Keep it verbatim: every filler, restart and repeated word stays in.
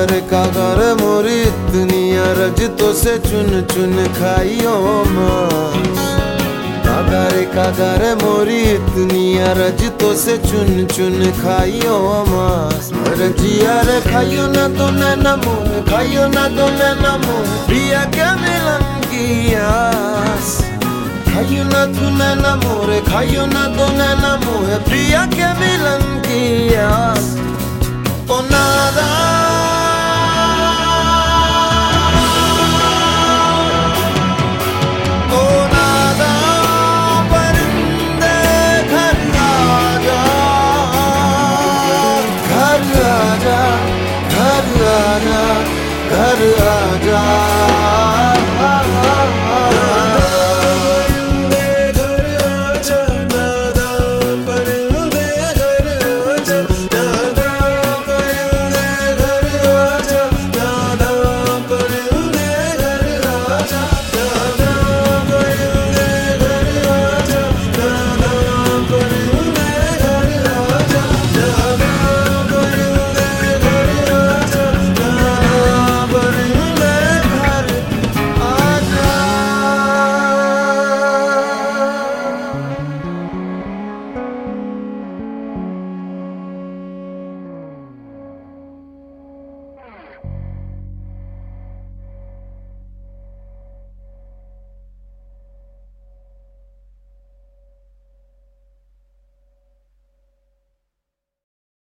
कागर कागर मोरी इतनी अरज तो से चुन चुन खाइयो मांस। कागर कागर मोरी इतनी अरज तो से चुन चुन खाइयो मांस। रजिया रे खाइयो ना तो नैना मोर, खाइयो ना तो नैना मोर, प्रिया क्या मिलन की आस। खाइयो ना तू नैना मोर, खाइयो ना तो नैना मोर, प्रिया क्या मिलन की आस। ओ नादा ओ नादा परिंदे घर आजा, घर आजा, घर आजा, घर आजा।